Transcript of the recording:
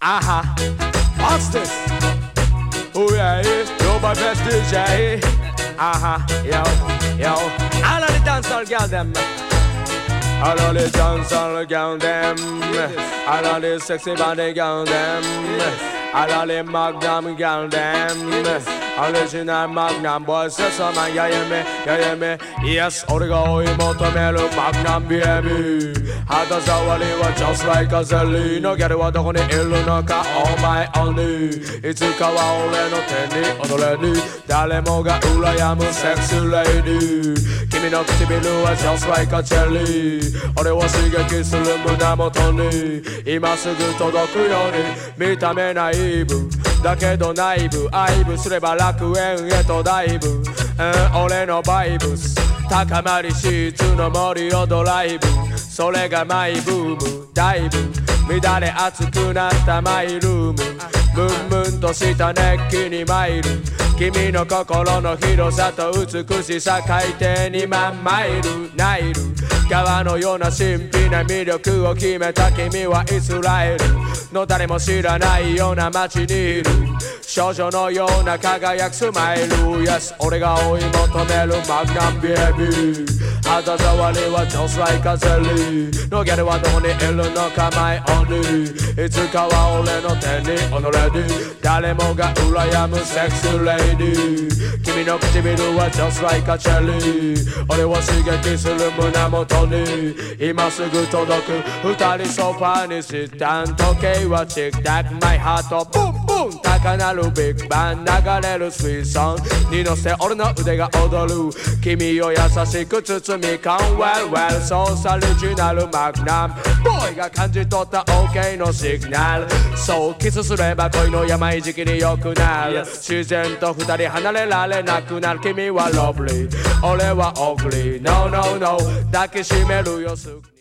Uh-huh. What's this? Oh yeah, you're my best DJ. Uh-huh. Yo. All of the dancehall girl them. All of the dancehall girl them. All of the sexy body girl them. All of the magnum girl them. Original magnum boys, yes, man, you hear me? Yes,俺が追い求めるマグナムベイビー肌触りは just like a jelly のギャルはどこにいるのか Oh my only いつかは俺の手に踊れる誰もが羨むセクシーレイディー君の唇は just like a jelly 俺を刺激する胸元に今すぐ届くように見た目ナイーブだけど内部愛撫すれば楽園へとダイブ、俺のバイブス高まりシーツの森をドライブそれがマイブームダイブ乱れ熱くなったマイルームムンムンとした熱気に参る君の心の広さと美しさ海底2万マイルナイル川のような神秘な魅力を決めた君はイスラエルの誰も知らないような街にいる少女のような輝くスマイル Yes 俺が追い求めるマグナムベイビー肌触りは just like a jelly のギャルはどこにいるのか My only いつかは俺の手に踊れる誰もが羨むセクシーレイディー君の唇は just like a cherry 俺を刺激する胸元に今すぐ届く二人ソファにしたん時計はチックタックマイハートブンブン高鳴るビッグバン流れるスイーソンに乗せ俺の腕が踊る君を優しく包み込む Well well ソースオリジナルマグナムボーイが感じ取った OK のシグナルそうキスすれば恋の病時期に良くなる自然と二人離れられなくなる君はロブリー俺はオグリー No no no 抱きしめるよ